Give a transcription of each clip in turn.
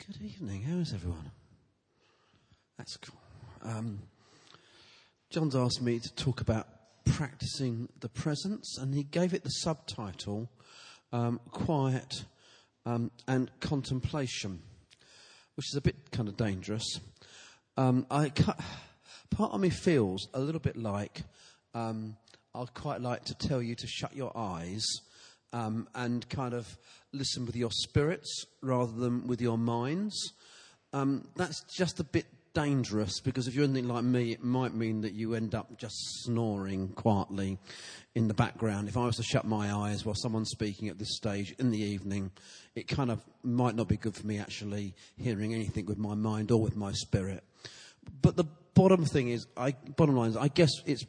Good evening. How is everyone? That's cool. John's asked me to talk about practicing the presence, and he gave it the subtitle, Quiet and Contemplation, which is a bit kind of dangerous. Part of me feels a little bit like I'd quite like to tell you to shut your eyes and kind of listen with your spirits rather than with your minds. That's just a bit dangerous, because if you're anything like me, it might mean that you end up just snoring quietly in the background. If I was to shut my eyes while someone's speaking at this stage in the evening, it kind of might not be good for me actually hearing anything with my mind or with my spirit. But the bottom line is, I guess it's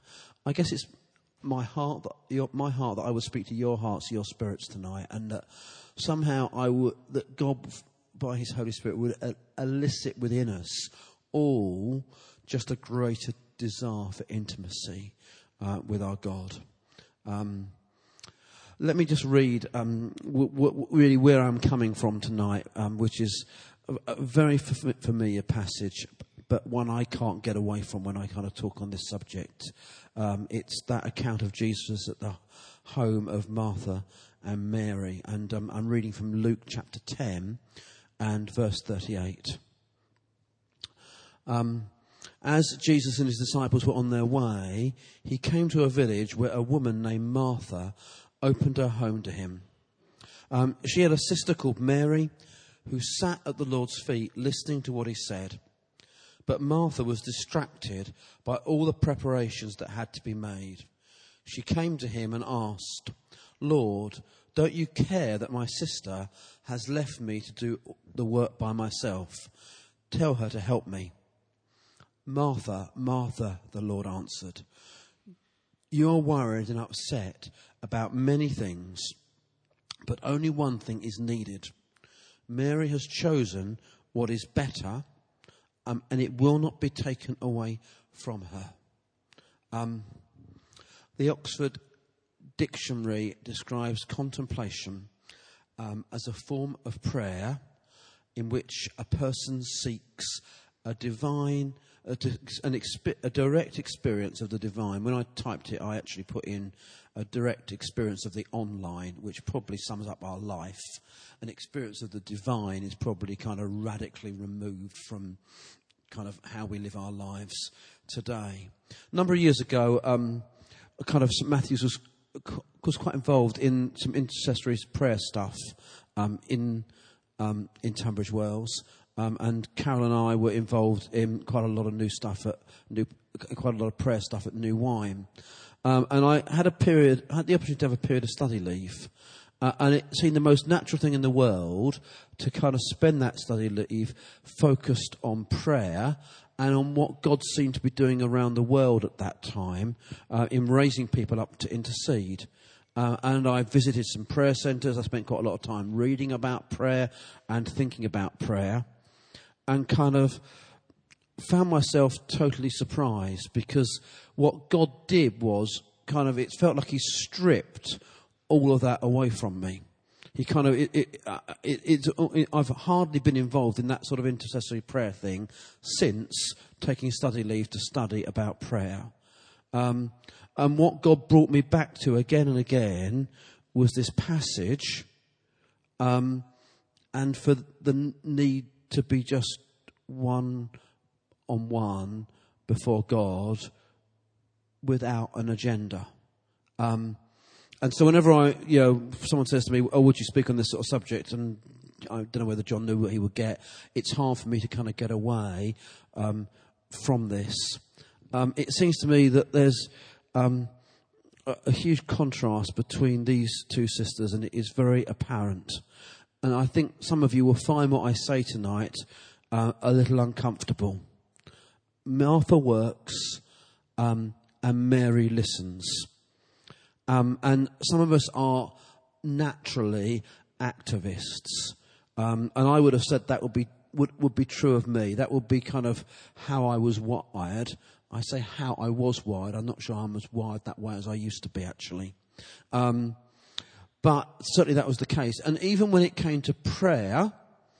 my heart that I would speak to your hearts, your spirits tonight, and that somehow that God, by His Holy Spirit, would elicit within us all just a greater desire for intimacy with our God. Let me just read really where I'm coming from tonight, which is a very familiar passage, but one I can't get away from when I kind of talk on this subject. It's that account of Jesus at the home of Martha and Mary. And I'm reading from Luke chapter 10 and verse 38. As Jesus and his disciples were on their way, he came to a village where a woman named Martha opened her home to him. She had a sister called Mary who sat at the Lord's feet listening to what he said. But Martha was distracted by all the preparations that had to be made. She came to him and asked, "Lord, don't you care that my sister has left me to do the work by myself? Tell her to help me." "Martha, Martha," the Lord answered, "you are worried and upset about many things, but only one thing is needed. Mary has chosen what is better, and it will not be taken away from her." The Oxford Dictionary describes contemplation as a form of prayer in which a person seeks a direct experience of the divine. When I typed it, I actually put in a direct experience of the online, which probably sums up our life. An experience of the divine is probably kind of radically removed from kind of how we live our lives today. A number of years ago, kind of St Matthew's was quite involved in some intercessory prayer stuff in Tunbridge Wells, and Carol and I were involved in quite a lot of quite a lot of prayer stuff at New Wine, and I had the opportunity to have a period of study leave. And it seemed the most natural thing in the world to kind of spend that study leave focused on prayer and on what God seemed to be doing around the world at that time in raising people up to intercede. And I visited some prayer centres. I spent quite a lot of time reading about prayer and thinking about prayer, and kind of found myself totally surprised, because what God did was kind of, it felt like He stripped all of that away from me. He kind of, I've hardly been involved in that sort of intercessory prayer thing since taking study leave to study about prayer. And what God brought me back to again and again was this passage, and for the need to be just one-on-one before God without an agenda. And so whenever someone says to me, "Oh, would you speak on this sort of subject?" and I don't know whether John knew what he would get, it's hard for me to kind of get away from this. It seems to me that there's a huge contrast between these two sisters, and it is very apparent. And I think some of you will find what I say tonight a little uncomfortable. Martha works, and Mary listens. And some of us are naturally activists, and I would have said that would be true of me. That would be kind of how I was wired. I say how I was wired. I'm not sure I'm as wired that way as I used to be, actually. But certainly that was the case. And even when it came to prayer,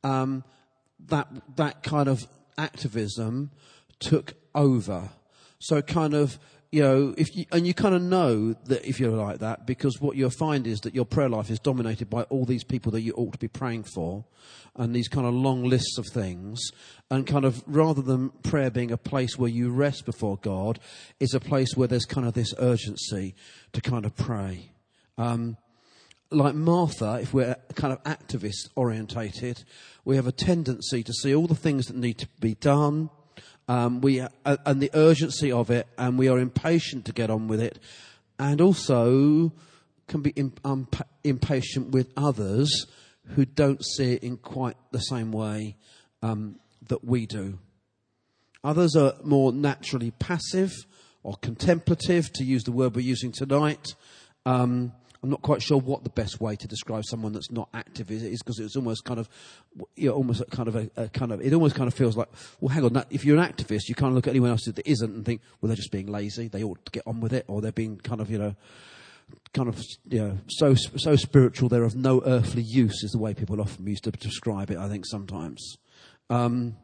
that kind of activism took over. So kind of, you kind of know that if you're like that, because what you'll find is that your prayer life is dominated by all these people that you ought to be praying for, and these kind of long lists of things, and kind of rather than prayer being a place where you rest before God, it's a place where there's kind of this urgency to kind of pray. Like Martha, if we're kind of activist orientated, we have a tendency to see all the things that need to be done, and the urgency of it, and we are impatient to get on with it, and also can be impatient with others who don't see it in quite the same way that we do. Others are more naturally passive or contemplative, to use the word we're using tonight. I'm not quite sure what the best way to describe someone that's not active is, because it's almost kind of, it almost kind of feels like, well, hang on, if you're an activist, you kind of look at anyone else that isn't and think, well, they're just being lazy, they ought to get on with it, or they're being so spiritual they're of no earthly use, is the way people often used to describe it, I think, sometimes. But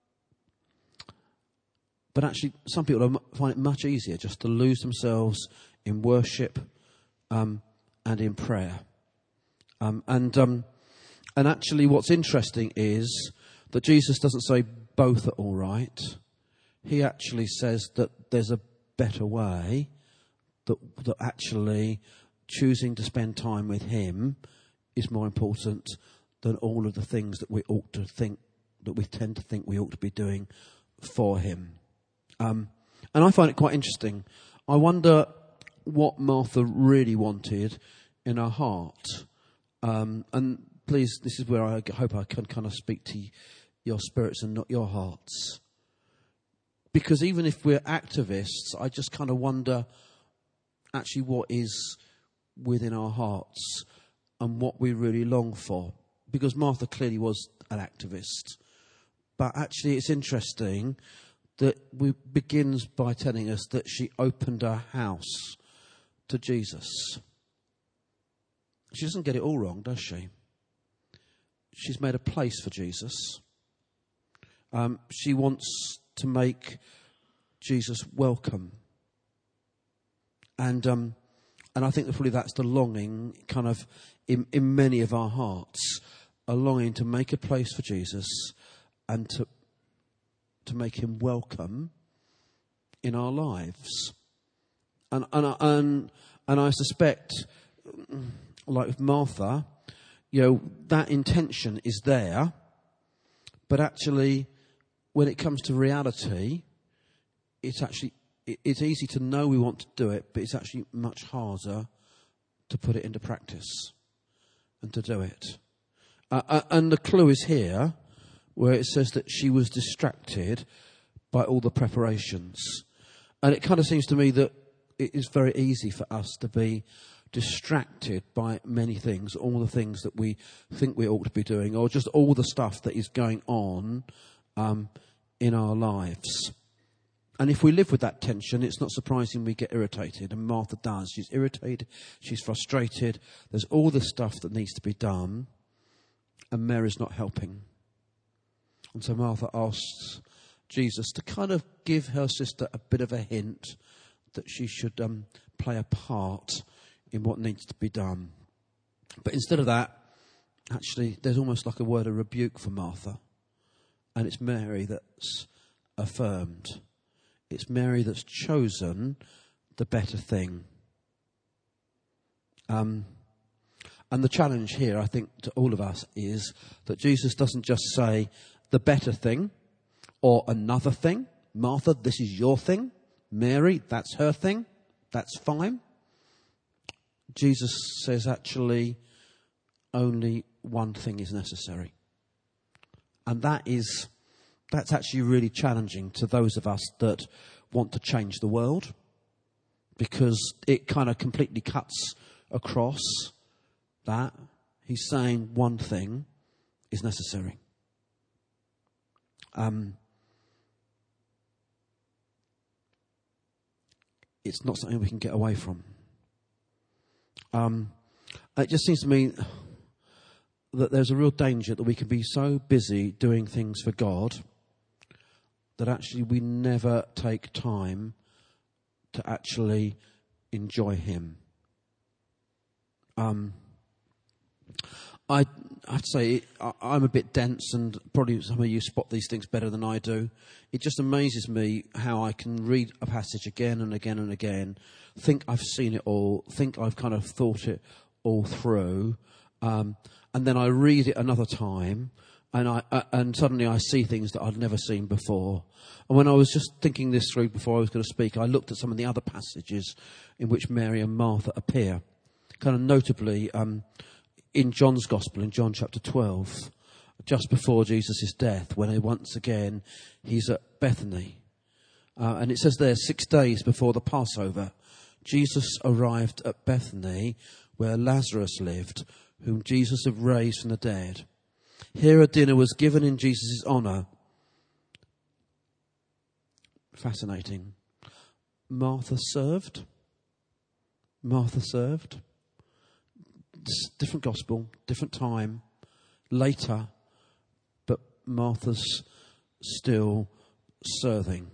actually, some people find it much easier just to lose themselves in worship, and in prayer. And actually what's interesting is that Jesus doesn't say both are all right. He actually says that there's a better way, that actually choosing to spend time with him is more important than all of the things that we tend to think we ought to be doing for him. And I find it quite interesting. I wonder what Martha really wanted in her heart. And please, this is where I hope I can kind of speak to your spirits and not your hearts. Because even if we're activists, I just kind of wonder actually what is within our hearts and what we really long for. Because Martha clearly was an activist. But actually it's interesting that we begins by telling us that she opened her house to Jesus. She doesn't get it all wrong, does she? She's made a place for Jesus. She wants to make Jesus welcome. And I think that probably that's the longing kind of in many of our hearts, a longing to make a place for Jesus and to make him welcome in our lives. And I suspect, like with Martha, that intention is there, but actually, when it comes to reality, it's easy to know we want to do it, but it's actually much harder to put it into practice and to do it. And the clue is here, where it says that she was distracted by all the preparations. And it kind of seems to me that it is very easy for us to be distracted by many things, all the things that we think we ought to be doing, or just all the stuff that is going on in our lives. And if we live with that tension, it's not surprising we get irritated, and Martha does. She's irritated, she's frustrated, there's all this stuff that needs to be done, and Mary's not helping. And so Martha asks Jesus to kind of give her sister a bit of a hint that she should play a part in what needs to be done. But instead of that, actually, there's almost like a word of rebuke for Martha. And it's Mary that's affirmed. It's Mary that's chosen the better thing. And the challenge here, I think, to all of us is that Jesus doesn't just say the better thing or another thing. Martha, this is your thing. Mary, that's her thing. That's fine. Jesus says actually only one thing is necessary. And that's actually really challenging to those of us that want to change the world, because it kind of completely cuts across that. He's saying one thing is necessary. It's not something we can get away from. It just seems to me that there's a real danger that we can be so busy doing things for God that actually we never take time to actually enjoy him. I'd say I'm a bit dense, and probably some of you spot these things better than I do. It just amazes me how I can read a passage again and again and again, think I've seen it all, think I've kind of thought it all through, and then I read it another time, and suddenly I see things that I'd never seen before. And when I was just thinking this through before I was going to speak, I looked at some of the other passages in which Mary and Martha appear. Kind of notably, in John's Gospel, in John chapter 12, just before Jesus' death, when once again he's at Bethany. And it says there, 6 days before the Passover, Jesus arrived at Bethany, where Lazarus lived, whom Jesus had raised from the dead. Here a dinner was given in Jesus' honour. Fascinating. Martha served. Different gospel, different time, later, but Martha's still serving.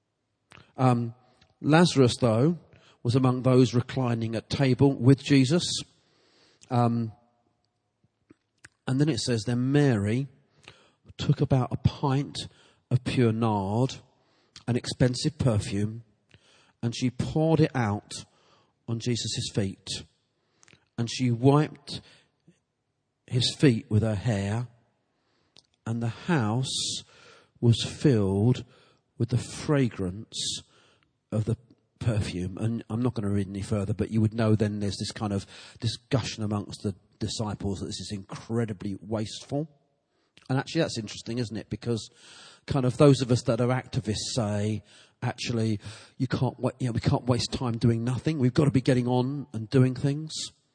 Lazarus, though, was among those reclining at table with Jesus. And then it says, then Mary took about a pint of pure nard, an expensive perfume, and she poured it out on Jesus' feet. And she wiped his feet with her hair, and the house was filled with the fragrance of the perfume. And I'm not going to read any further, but you would know then there's this kind of discussion amongst the disciples that this is incredibly wasteful. And actually that's interesting, isn't it? Because kind of those of us that are activists say, actually, we can't waste time doing nothing. We've got to be getting on and doing things.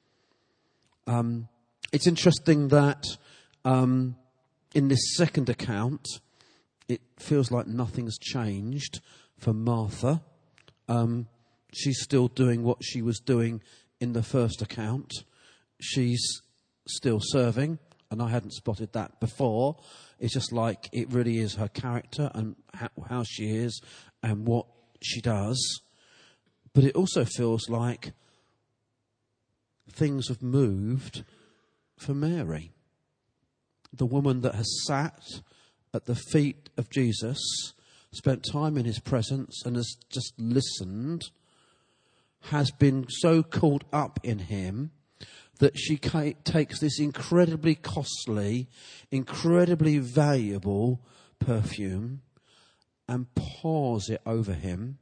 It's interesting that in this second account, it feels like nothing's changed for Martha. She's still doing what she was doing in the first account. She's still serving, and I hadn't spotted that before. It's just like it really is her character and how she is and what she does. But it also feels like things have moved for Mary. The woman that has sat at the feet of Jesus, spent time in his presence and has just listened, has been so caught up in him that she takes this incredibly costly, incredibly valuable perfume and pours it over him.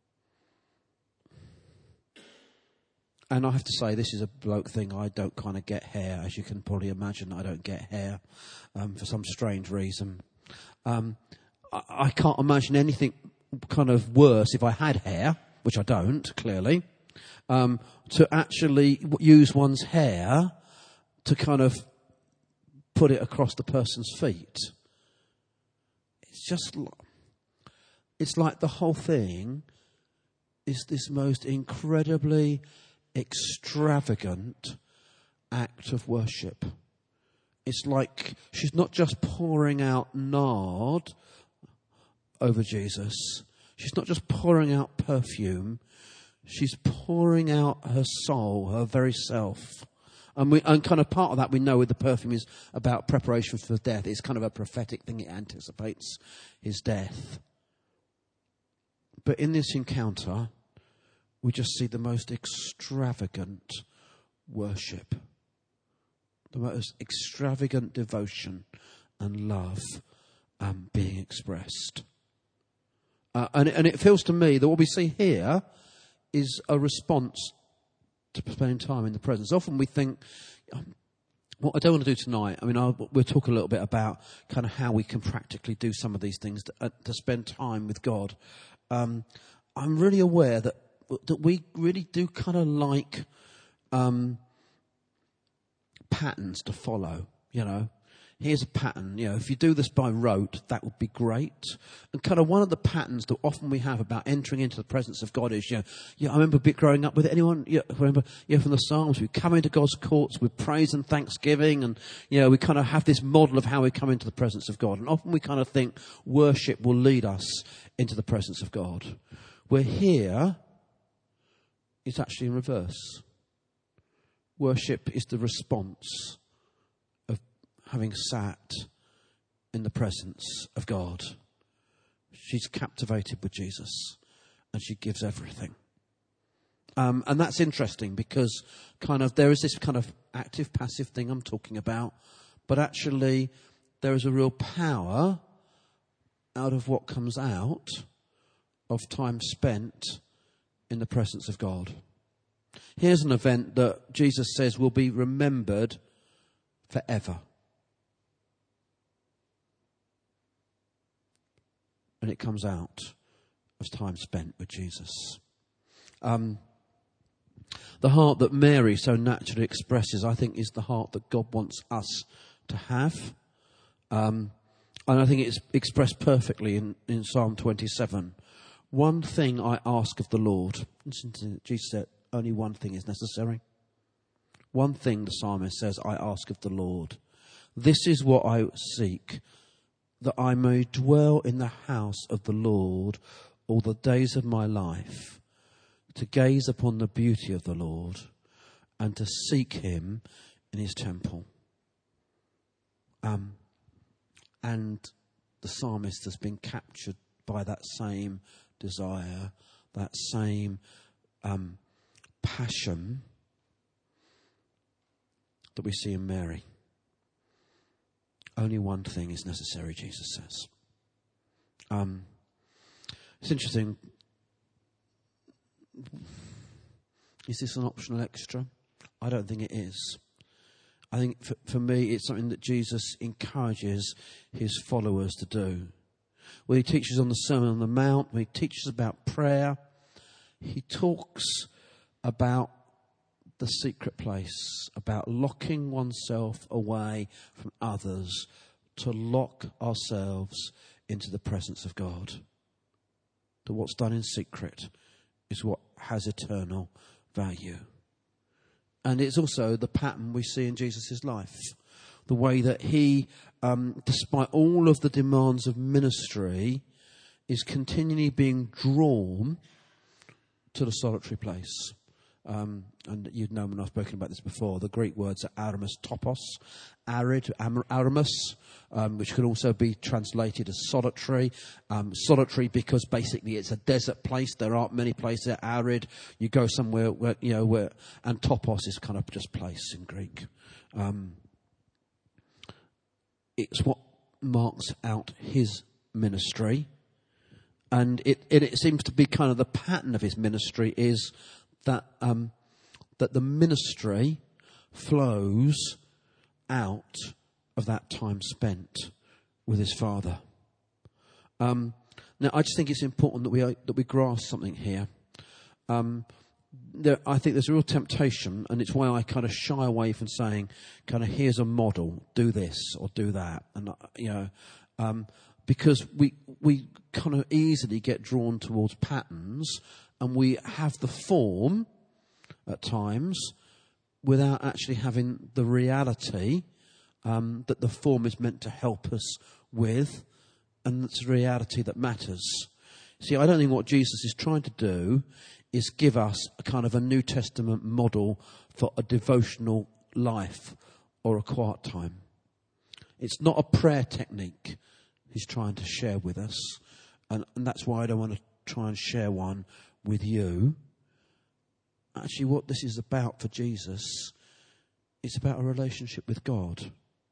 And I have to say, this is a bloke thing. I don't kind of get hair. As you can probably imagine, I don't get hair for some strange reason. I can't imagine anything kind of worse if I had hair, which I don't, clearly, to actually use one's hair to kind of put it across the person's feet. It's like the whole thing is this most incredibly extravagant act of worship. It's like she's not just pouring out nard over Jesus. She's not just pouring out perfume. She's pouring out her soul, her very self. And kind of part of that we know with the perfume is about preparation for death. It's kind of a prophetic thing. It anticipates his death. But in this encounter, we just see the most extravagant worship, the most extravagant devotion and love being expressed. And it feels to me that what we see here is a response to spending time in the presence. Often we think, what I don't want to do tonight, we'll talk a little bit about kind of how we can practically do some of these things to spend time with God. I'm really aware that we really do kind of like patterns to follow, you know. here's a pattern. If you do this by rote, that would be great. And kind of one of the patterns that often we have about entering into the presence of God is, I remember growing up with it. Anyone, remember, from the Psalms, we come into God's courts with praise and thanksgiving, and, we kind of have this model of how we come into the presence of God. And often we kind of think worship will lead us into the presence of God. Where here, it's actually in reverse. Worship is the response of having sat in the presence of God. She's captivated with Jesus and she gives everything. And that's interesting because kind of there is this kind of active passive thing I'm talking about, but actually there is a real power out of what comes out of time spent in the presence of God. Here's an event that Jesus says will be remembered forever. And it comes out of time spent with Jesus. The heart that Mary so naturally expresses, I think, is the heart that God wants us to have. And I think it's expressed perfectly in Psalm 27. One thing I ask of the Lord. Listen to Jesus said, only one thing is necessary. One thing, the psalmist says, I ask of the Lord. This is what I seek, that I may dwell in the house of the Lord all the days of my life, to gaze upon the beauty of the Lord and to seek him in his temple. And the psalmist has been captured by that same desire, that same passion that we see in Mary. Only one thing is necessary, Jesus says. It's interesting. Is this an optional extra? I don't think it is. I think for me it's something that Jesus encourages his followers to do. When he teaches on the Sermon on the Mount, when he teaches about prayer, he talks about the secret place, about locking oneself away from others to lock ourselves into the presence of God. That what's done in secret is what has eternal value. And it's also the pattern we see in Jesus' life. The way that he, despite all of the demands of ministry, is continually being drawn to the solitary place. And you'd know when I've spoken about this before, the Greek words are aramus topos, arid, aramus, which can also be translated as solitary. Solitary because basically it's a desert place. There aren't many places that are arid. You go somewhere where, and topos is kind of just place in Greek. It's what marks out his ministry. And it seems to be kind of the pattern of his ministry is that the ministry flows out of that time spent with his Father. Now, I just think it's important that we grasp something here. I think there's a real temptation, and it's why I kind of shy away from saying, kind of, here's a model, do this or do that, and because we kind of easily get drawn towards patterns, and we have the form at times without actually having the reality that the form is meant to help us with, and it's the reality that matters. See, I don't think what Jesus is trying to do is give us a kind of a New Testament model for a devotional life or a quiet time. It's not a prayer technique he's trying to share with us, and that's why I don't want to try and share one with you. Actually, what this is about for Jesus, it's about a relationship with God.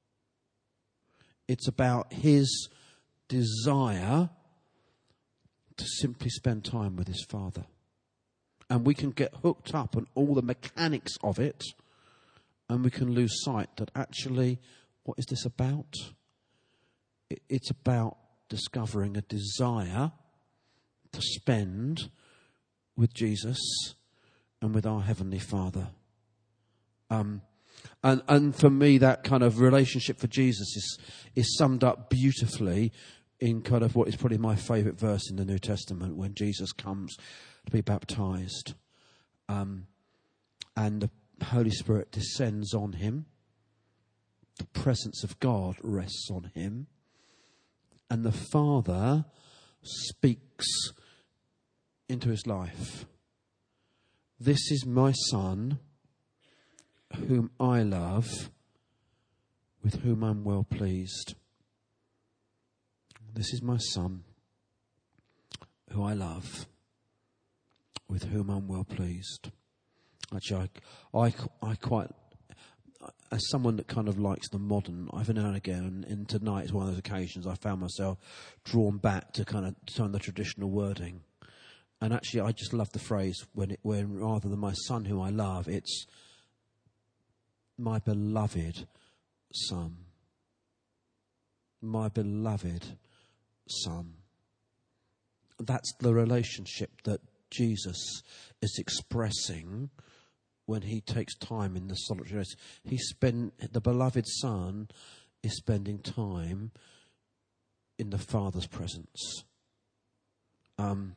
It's about his desire to simply spend time with his Father. And we can get hooked up on all the mechanics of it, and we can lose sight that actually, what is this about? It's about discovering a desire to spend with Jesus and with our Heavenly Father. And for me, that kind of relationship for Jesus is summed up beautifully in kind of what is probably my favourite verse in the New Testament, when Jesus comes to be baptised. And the Holy Spirit descends on him. The presence of God rests on him. And the Father speaks into his life. This is my Son, whom I love, with whom I'm well pleased. This is my Son, who I love, with whom I'm well pleased. Actually, I quite, as someone that kind of likes the modern, every now and again, and tonight is one of those occasions I found myself drawn back to kind of some of the traditional wording. And actually, I just love the phrase when rather than my Son who I love, it's my beloved Son. My beloved Son. That's the relationship that Jesus is expressing when he takes time in the solitary rest. The beloved Son is spending time in the Father's presence. And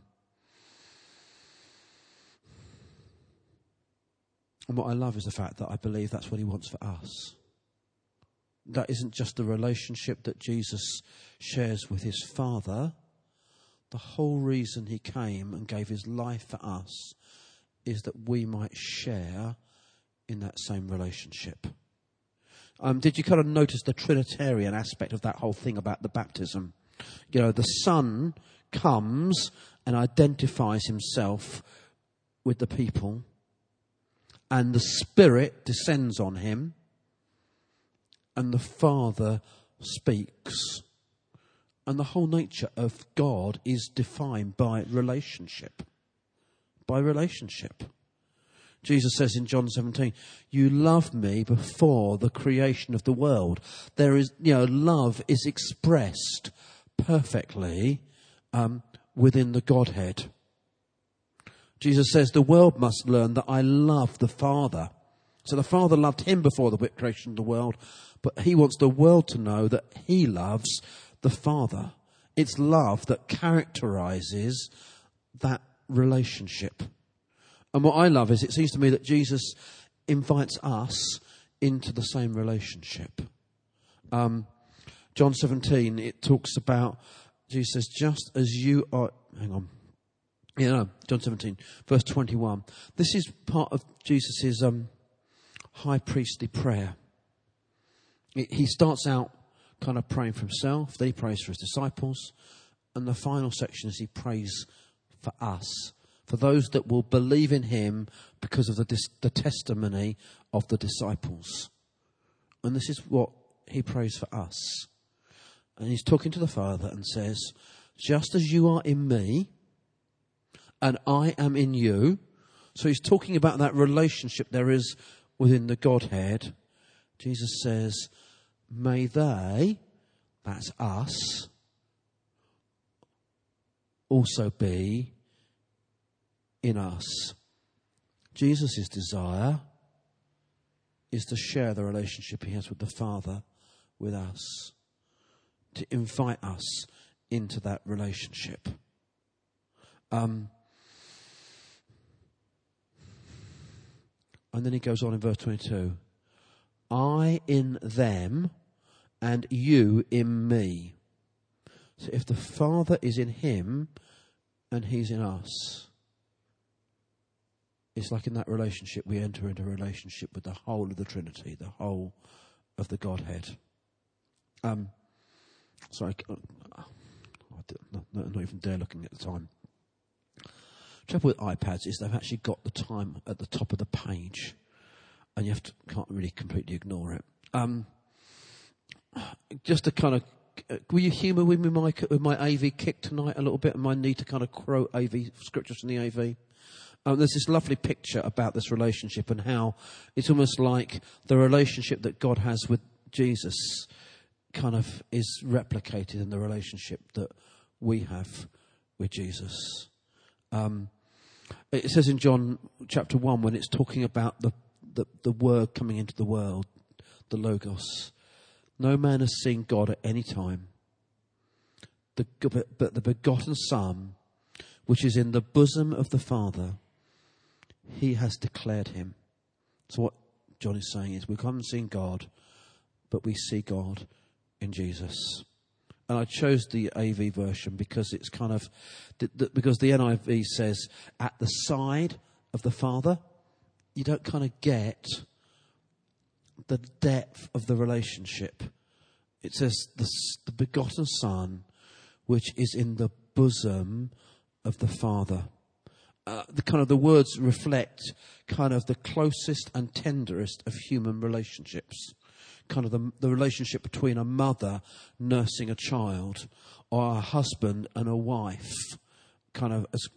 what I love is the fact that I believe that's what he wants for us. That isn't just the relationship that Jesus shares with his Father. The whole reason he came and gave his life for us is that we might share in that same relationship. Did you kind of notice the Trinitarian aspect of that whole thing about the baptism? You know, the Son comes and identifies himself with the people, and the Spirit descends on him, and the Father speaks. And the whole nature of God is defined by relationship. By relationship. Jesus says in John 17, you loved me before the creation of the world. There is, love is expressed perfectly within the Godhead. Jesus says the world must learn that I love the Father. So the Father loved him before the creation of the world, but he wants the world to know that he loves the Father. It's love that characterizes that relationship. And what I love is it seems to me that Jesus invites us into the same relationship. John 17, it talks about, Jesus says, just as you are, John 17, verse 21. This is part of Jesus' high priestly prayer. He starts out kind of praying for himself, then he prays for his disciples, and the final section is he prays for us, for those that will believe in him because of the testimony of the disciples. And this is what he prays for us. And he's talking to the Father and says, just as you are in me and I am in you. So he's talking about that relationship there is within the Godhead. Jesus says, may they, that's us, also be in us. Jesus' desire is to share the relationship he has with the Father with us, to invite us into that relationship. And then he goes on in verse 22. I in them and you in me. So if the Father is in him and he's in us, it's like in that relationship we enter into a relationship with the whole of the Trinity, the whole of the Godhead. Sorry, I not even dare looking at the time. Trouble with iPads is they've actually got the time at the top of the page, and can't really completely ignore it. Just to kind of, will you humour with me, Mike, with my AV kick tonight a little bit, and my need to kind of quote AV scriptures from the AV? There's this lovely picture about this relationship and how it's almost like the relationship that God has with Jesus kind of is replicated in the relationship that we have with Jesus. It says in John chapter 1, when it's talking about the word coming into the world, the Logos. No man has seen God at any time. But the begotten Son, which is in the bosom of the Father, he has declared him. So what John is saying is we haven't seen God, but we see God in Jesus. And I chose the AV version because it's kind of, because the NIV says at the side of the Father. You don't kind of get the depth of the relationship. It says the begotten Son, which is in the bosom of the Father. The words reflect kind of the closest and tenderest of human relationships. Kind of the relationship between a mother nursing a child or a husband and a wife. Kind of, as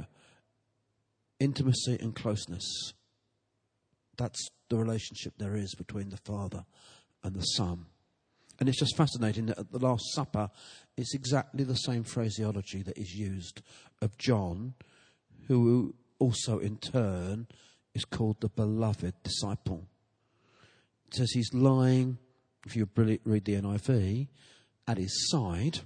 intimacy and closeness. That's the relationship there is between the Father and the Son. And it's just fascinating that at the Last Supper, it's exactly the same phraseology that is used of John, who also in turn is called the beloved disciple. It says he's lying, if you read the NIV, at his side.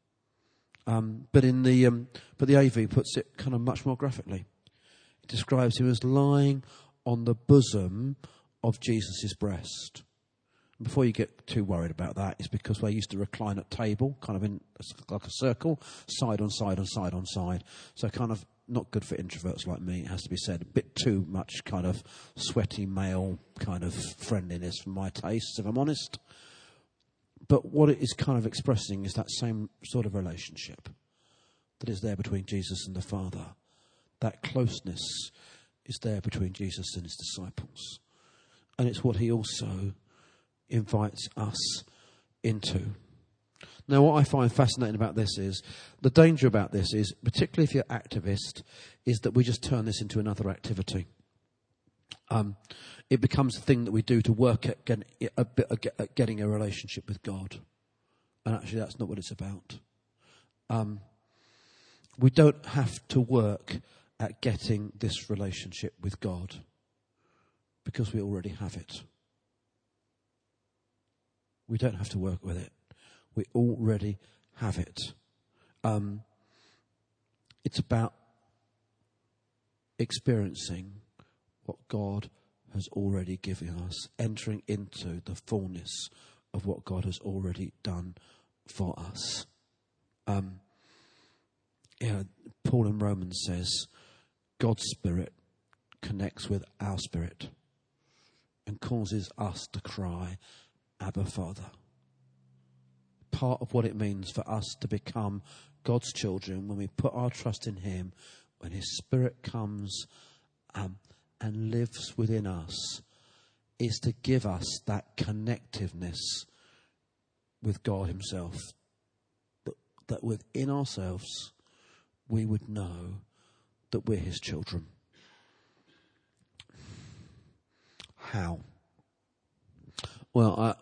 But the AV puts it kind of much more graphically. It describes him as lying on the bosom of Jesus' breast. Before you get too worried about that, it's because they used to recline at table, kind of in like a circle, side on side on side on side. So kind of not good for introverts like me, it has to be said. A bit too much kind of sweaty male kind of friendliness for my tastes, if I'm honest. But what it is kind of expressing is that same sort of relationship that is there between Jesus and the Father. That closeness is there between Jesus and his disciples. And it's what he also invites us into. Now, what I find fascinating about this is, the danger about this is, particularly if you're activist, is that we just turn this into another activity. It becomes a thing that we do to work at getting a relationship with God. And actually, that's not what it's about. We don't have to work at getting this relationship with God because we already have it. We don't have to work with it. We already have it. It's about experiencing what God has already given us, entering into the fullness of what God has already done for us. Paul in Romans says, God's Spirit connects with our spirit and causes us to cry, Abba, Father. Part of what it means for us to become God's children, when we put our trust in him, when his Spirit comes and lives within us, is to give us that connectiveness with God himself. That within ourselves, we would know that we're his children. How? Well,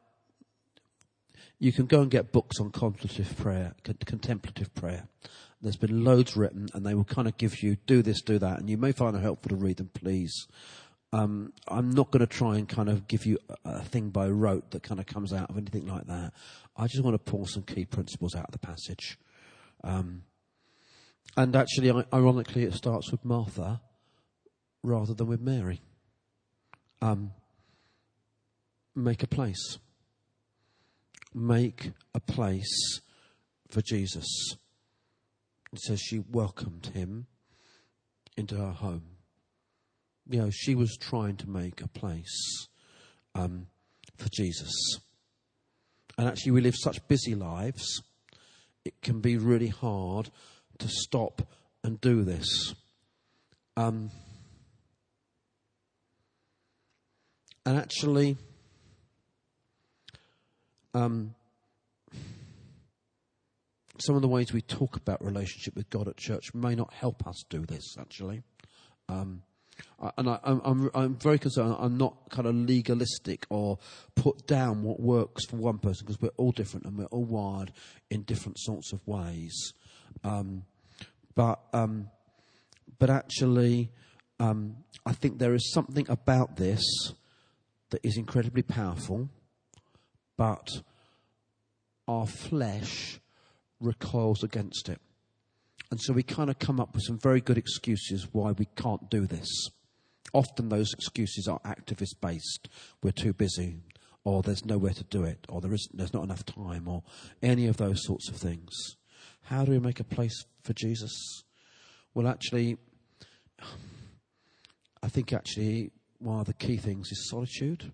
you can go and get books on contemplative prayer. There's been loads written, and they will kind of give you, do this, do that, and you may find it helpful to read them, please. I'm not going to try and kind of give you a thing by rote that kind of comes out of anything like that. I just want to pull some key principles out of the passage. And actually, ironically, it starts with Martha rather than with Mary. Make a place. Make a place for Jesus. It says she welcomed him into her home. She was trying to make a place for Jesus. And actually, we live such busy lives, it can be really hard to stop and do this. And actually, some of the ways we talk about relationship with God at church may not help us do this, actually. I'm very concerned. I'm not kind of legalistic or put down what works for one person, because we're all different and we're all wired in different sorts of ways. But actually, I think there is something about this that is incredibly powerful, but our flesh recoils against it. And so we kind of come up with some very good excuses why we can't do this. Often those excuses are activist-based. We're too busy, or there's nowhere to do it, or there's not enough time, or any of those sorts of things. How do we make a place for Jesus? Well, actually, I think one of the key things is solitude.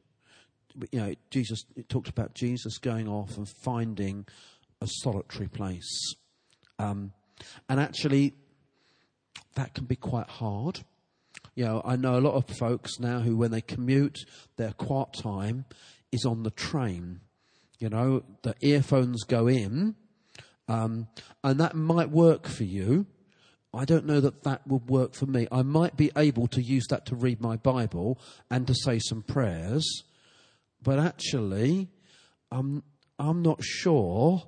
It talked about Jesus going off and finding a solitary place. And actually, that can be quite hard. I know a lot of folks now who, when they commute, their quiet time is on the train. The earphones go in, and that might work for you. I don't know that would work for me. I might be able to use that to read my Bible and to say some prayers, but actually, I'm not sure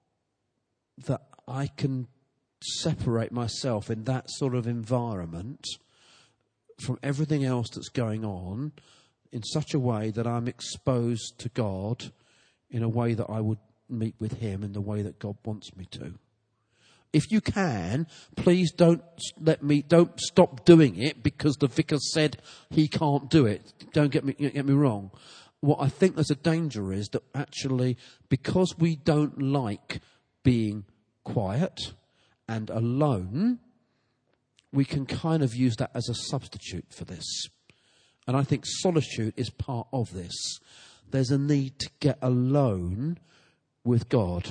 that I can separate myself in that sort of environment from everything else that's going on in such a way that I'm exposed to God in a way that I would meet with him in the way that God wants me to. If you can, please don't stop doing it because the vicar said he can't do it. Don't get me wrong. What I think there's a danger is that actually, because we don't like being quiet and alone, we can kind of use that as a substitute for this. And I think solitude is part of this. There's a need to get alone with God.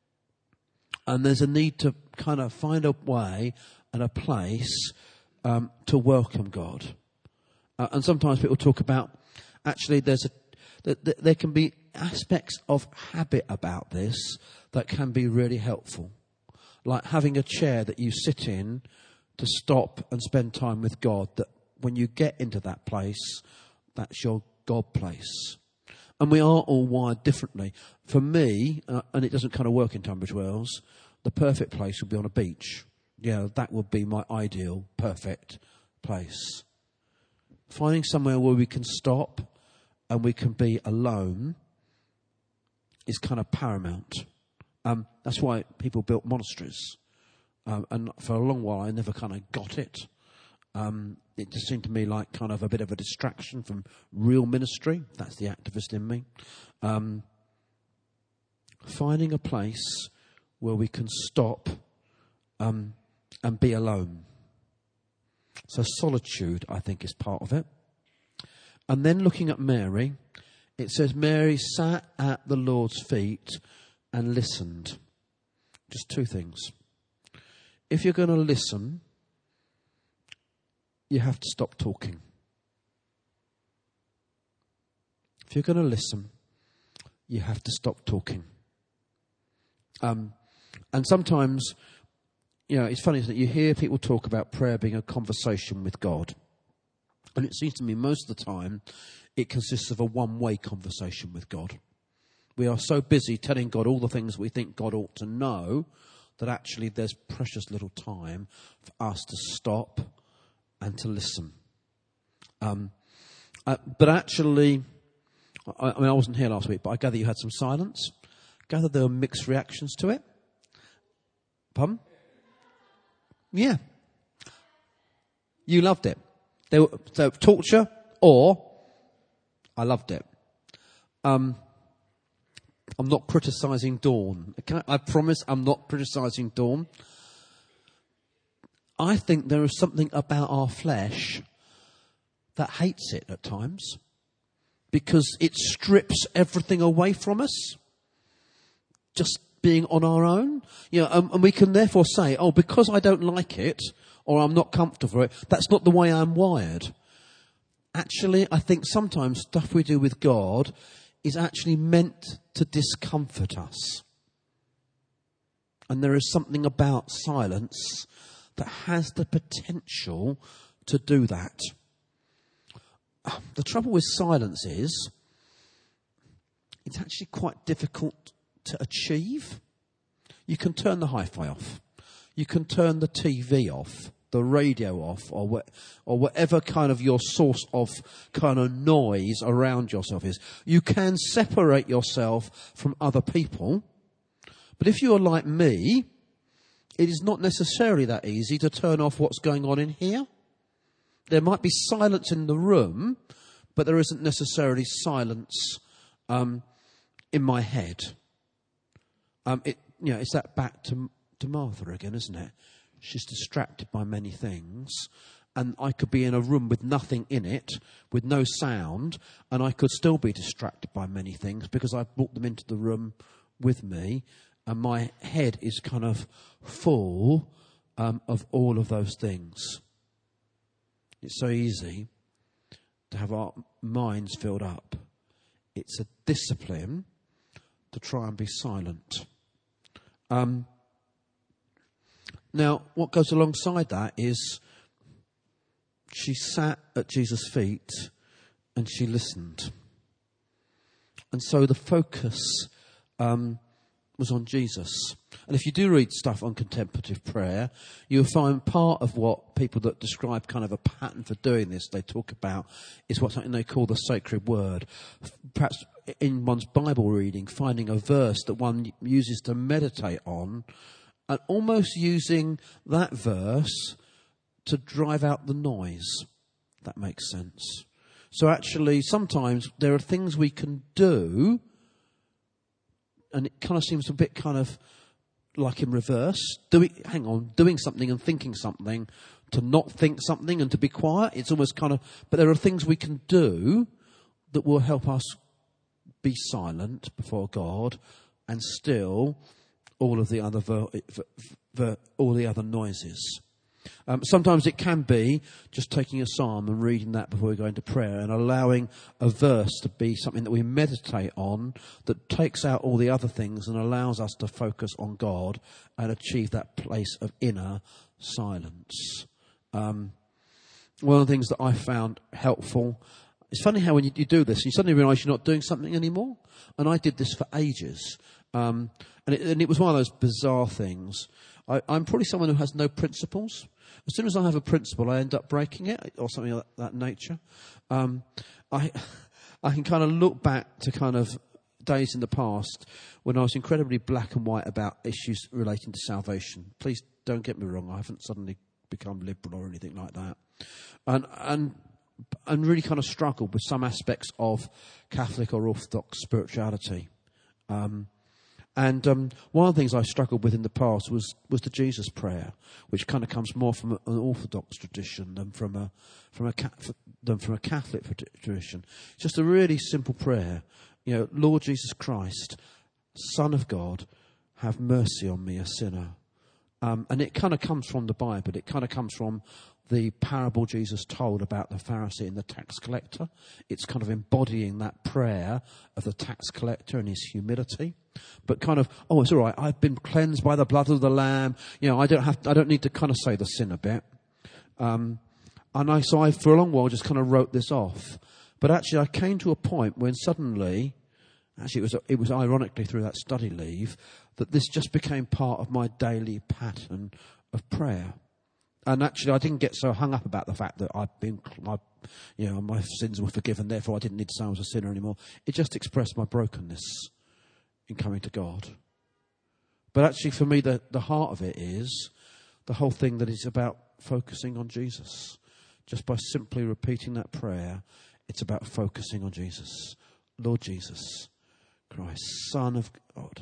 And there's a need to kind of find a way and a place to welcome God. And sometimes people talk about, actually, there can be aspects of habit about this that can be really helpful. Like having a chair that you sit in to stop and spend time with God, that when you get into that place, that's your God place. And we are all wired differently. For me, and it doesn't kind of work in Tunbridge Wells, the perfect place would be on a beach. That would be my ideal, perfect place. Finding somewhere where we can stop and we can be alone is kind of paramount. That's why people built monasteries. And for a long while, I never kind of got it. It just seemed to me like kind of a bit of a distraction from real ministry. That's the activist in me. Finding a place where we can stop and be alone. So solitude, I think, is part of it. And then looking at Mary, it says Mary sat at the Lord's feet and listened. Just two things. If you're going to listen, you have to stop talking. If you're going to listen, you have to stop talking. And sometimes, it's funny, isn't it? You hear people talk about prayer being a conversation with God. And it seems to me most of the time it consists of a one-way conversation with God. We are so busy telling God all the things we think God ought to know that actually there's precious little time for us to stop and to listen. But actually, I wasn't here last week, but I gather you had some silence. I gather there were mixed reactions to it. Pardon? Yeah. You loved it. So torture or I loved it. I'm not criticising Dawn. Okay? I promise I'm not criticising Dawn. I think there is something about our flesh that hates it at times because it strips everything away from us. Just being on our own. And we can therefore say, because I don't like it or I'm not comfortable with it, that's not the way I'm wired. Actually, I think sometimes stuff we do with God is actually meant to discomfort us. And there is something about silence that has the potential to do that. The trouble with silence is it's actually quite difficult to achieve. You can turn the hi-fi off. You can turn the TV off. the radio off, or whatever kind of your source of kind of noise around yourself is, you can separate yourself from other people. But if you are like me, it is not necessarily that easy to turn off what's going on in here. There might be silence in the room, but there isn't necessarily silence in my head. It's that back to Martha again, isn't it? She's distracted by many things, and I could be in a room with nothing in it, with no sound, and I could still be distracted by many things because I've brought them into the room with me, and my head is kind of full of all of those things. It's so easy to have our minds filled up. It's a discipline to try and be silent. Now, what goes alongside that is she sat at Jesus' feet and she listened. And so the focus was on Jesus. And if you do read stuff on contemplative prayer, you'll find part of what people that describe kind of a pattern for doing this, they talk about, is what something they call the sacred word. Perhaps in one's Bible reading, finding a verse that one uses to meditate on, and almost using that verse to drive out the noise. If that makes sense. So actually, sometimes there are things we can do, and it kind of seems a bit kind of like in reverse. Doing something and thinking something, to not think something and to be quiet. It's almost kind of, but there are things we can do that will help us be silent before God, and still all of the other noises. Sometimes it can be just taking a psalm and reading that before we go into prayer, and allowing a verse to be something that we meditate on, that takes out all the other things and allows us to focus on God and achieve that place of inner silence. One of the things that I found helpful, it's funny how when you do this, you suddenly realise you're not doing something anymore. And I did this for ages. And it was one of those bizarre things. I'm probably someone who has no principles. As soon as I have a principle, I end up breaking it, or something of that nature. I can kind of look back to kind of days in the past when I was incredibly black and white about issues relating to salvation. Please don't get me wrong. I haven't suddenly become liberal or anything like that. And really kind of struggled with some aspects of Catholic or Orthodox spirituality. And one of the things I struggled with in the past was the Jesus prayer, which kind of comes more from an Orthodox tradition than from a Catholic tradition. It's just a really simple prayer. Lord Jesus Christ, Son of God, have mercy on me, a sinner. And it kind of comes from the Bible. It kind of comes from the parable Jesus told about the Pharisee and the tax collector. It's kind of embodying that prayer of the tax collector and his humility. But kind of, it's all right, I've been cleansed by the blood of the Lamb. I don't need to kind of say the sinner bit. So I, for a long while, just kind of wrote this off. But actually, I came to a point when suddenly, it was ironically through that study leave, that this just became part of my daily pattern of prayer. And actually, I didn't get so hung up about the fact that my sins were forgiven, therefore I didn't need to say I was a sinner anymore. It just expressed my brokenness in coming to God. But actually, for me, the heart of it is the whole thing that is about focusing on Jesus. Just by simply repeating that prayer, it's about focusing on Jesus. Lord Jesus Christ, Son of God.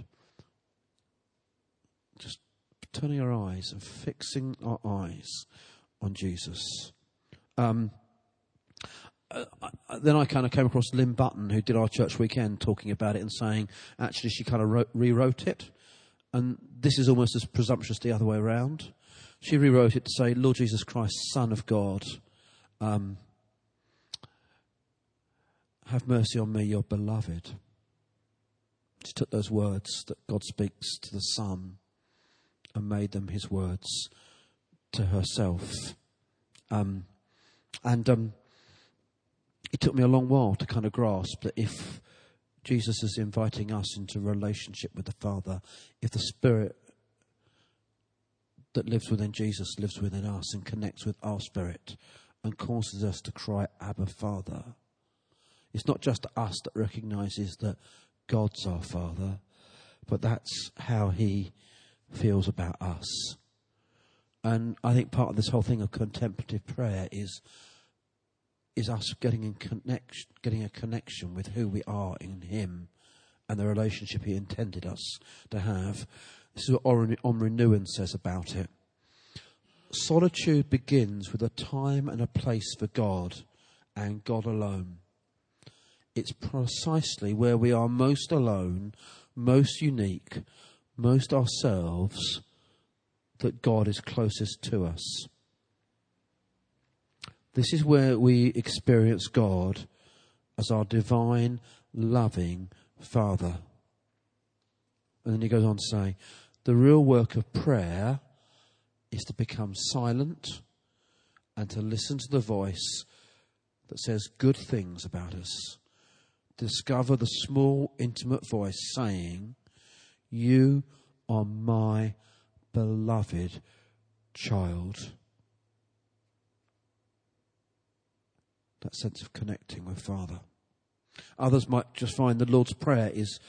Just turning our eyes and fixing our eyes on Jesus. Then I kind of came across Lynn Button, who did our church weekend, talking about it and saying, actually, she kind of rewrote it. And this is almost as presumptuous the other way around. She rewrote it to say, Lord Jesus Christ, Son of God, have mercy on me, your beloved. She took those words that God speaks to the Son and made them his words to herself. It took me a long while to kind of grasp that if Jesus is inviting us into relationship with the Father, if the Spirit that lives within Jesus lives within us and connects with our spirit and causes us to cry, Abba, Father. It's not just us that recognises that God's our Father, but that's how he feels about us. And I think part of this whole thing of contemplative prayer is us getting a connection with who we are in him and the relationship he intended us to have. This is what Omri Nguyen says about it. Solitude begins with a time and a place for God and God alone. It's precisely where we are most alone, most unique, most ourselves, that God is closest to us. This is where we experience God as our divine, loving Father. And then he goes on to say, the real work of prayer is to become silent and to listen to the voice that says good things about us. Discover the small, intimate voice saying, you are my beloved child. That sense of connecting with Father. Others might just find the Lord's Prayer is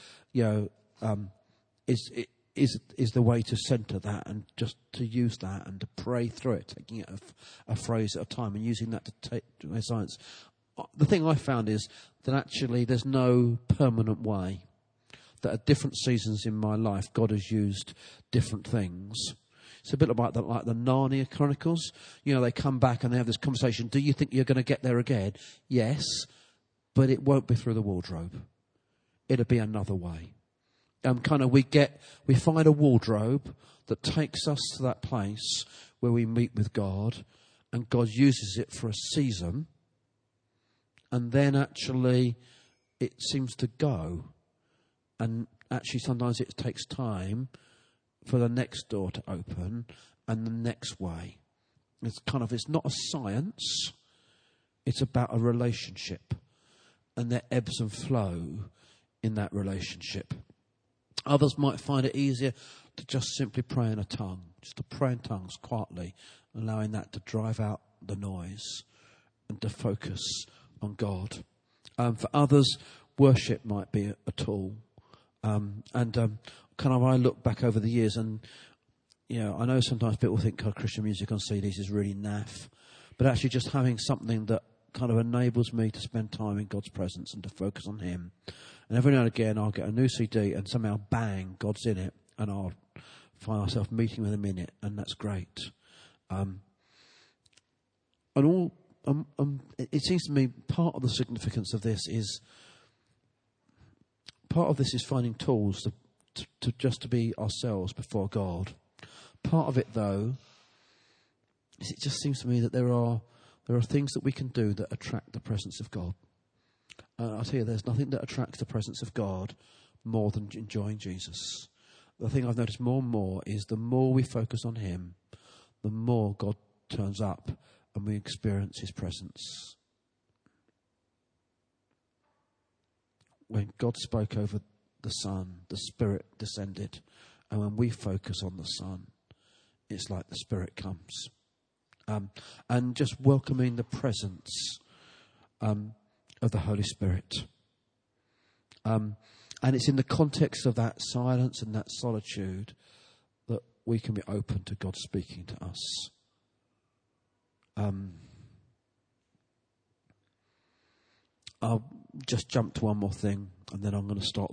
the way to centre that and just to use that and to pray through it, taking it a phrase at a time and using that to take my science. The thing I found is that actually there's no permanent way. That at different seasons in my life, God has used different things. It's a bit like the Narnia Chronicles. You know, they come back and they have this conversation. Do you think you're going to get there again? Yes, but it won't be through the wardrobe. It'll be another way. We find a wardrobe that takes us to that place where we meet with God, and God uses it for a season, and then actually it seems to go. And actually sometimes it takes time for the next door to open and the next way. It's not a science. It's about a relationship. And there ebbs and flow in that relationship. Others might find it easier to just simply pray in a tongue. Just to pray in tongues quietly, allowing that to drive out the noise and to focus on God. For others, worship might be a tool. I look back over the years and, I know sometimes people think Christian music on CDs is really naff, but actually just having something that kind of enables me to spend time in God's presence and to focus on him. And every now and again I'll get a new CD and somehow bang, God's in it, and I'll find myself meeting with him in it, and that's great. It seems to me part of the significance of this is finding tools to be ourselves before God. Part of it, though, is it just seems to me that there are things that we can do that attract the presence of God. I'll tell you, there's nothing that attracts the presence of God more than enjoying Jesus. The thing I've noticed more and more is the more we focus on him, the more God turns up and we experience his presence. When God spoke over the Son, the Spirit descended. And when we focus on the Son, it's like the Spirit comes. And just welcoming the presence of the Holy Spirit. And it's in the context of that silence and that solitude that we can be open to God speaking to us. I'll just jump to one more thing and then I'm going to stop.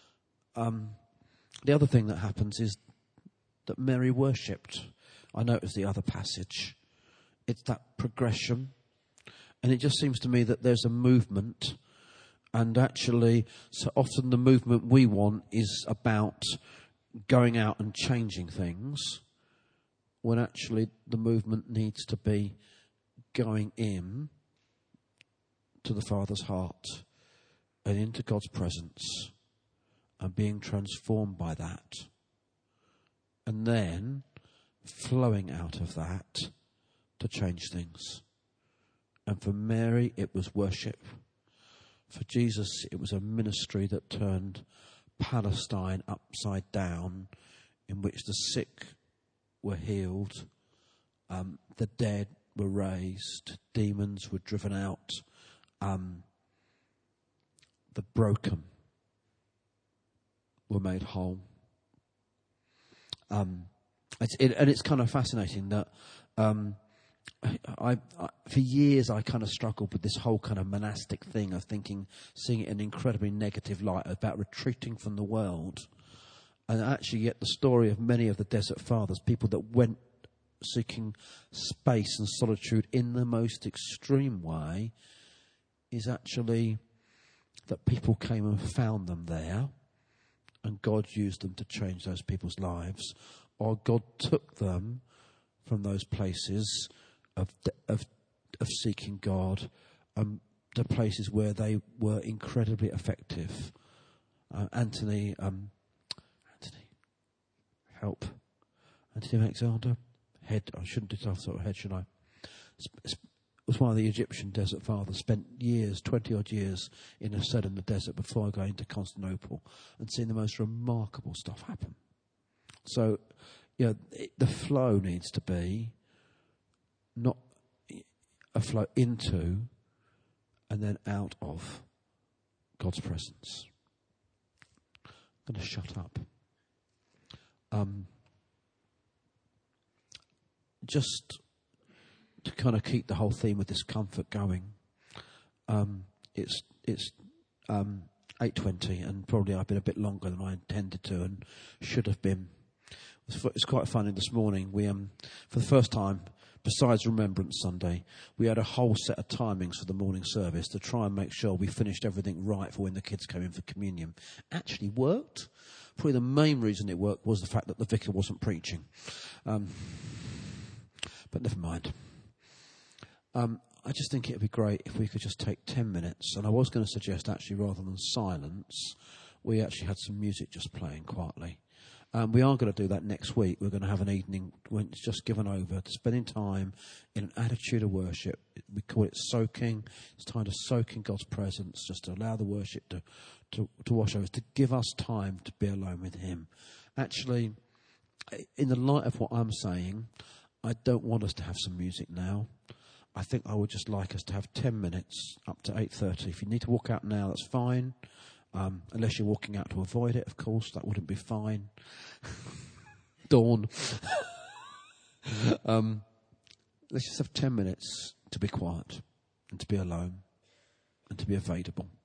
The other thing that happens is that Mary worshipped. I know it was the other passage. It's that progression. And it just seems to me that there's a movement. And actually, so often the movement we want is about going out and changing things, when actually the movement needs to be going in to the Father's heart and into God's presence and being transformed by that. And then flowing out of that to change things. And for Mary, it was worship. For Jesus, it was a ministry that turned Palestine upside down, in which the sick were healed, the dead were raised, demons were driven out, the broken were made whole. It's kind of fascinating that I for years I kind of struggled with this whole kind of monastic thing of seeing it in an incredibly negative light about retreating from the world. And actually yet the story of many of the Desert Fathers, people that went seeking space and solitude in the most extreme way, is actually that people came and found them there, and God used them to change those people's lives, or God took them from those places of seeking God to places where they were incredibly effective. Anthony Alexander, head. I shouldn't do that sort of head, should I? Was one of the Egyptian Desert Fathers. Spent years, 20-odd years, in the desert before going to Constantinople and seeing the most remarkable stuff happen. So, the flow needs to be not a flow into and then out of God's presence. I'm going to shut up. Just to kind of keep the whole theme of discomfort going. It's 8:20, and probably I've been a bit longer than I intended to and should have been. It's quite funny this morning. We for the first time, besides Remembrance Sunday, we had a whole set of timings for the morning service to try and make sure we finished everything right for when the kids came in for communion. Actually worked. Probably the main reason it worked was the fact that the vicar wasn't preaching. But never mind. I just think it would be great if we could just take 10 minutes. And I was going to suggest, actually, rather than silence, we actually had some music just playing quietly. We are going to do that next week. We're going to have an evening when it's just given over to spending time in an attitude of worship. We call it soaking. It's time to soak in God's presence, just to allow the worship to wash over us, to give us time to be alone with Him. Actually, in the light of what I'm saying, I don't want us to have some music now. I think I would just like us to have 10 minutes up to 8:30. If you need to walk out now, that's fine. Unless you're walking out to avoid it, of course, that wouldn't be fine. Dawn. Let's just have 10 minutes to be quiet and to be alone and to be available.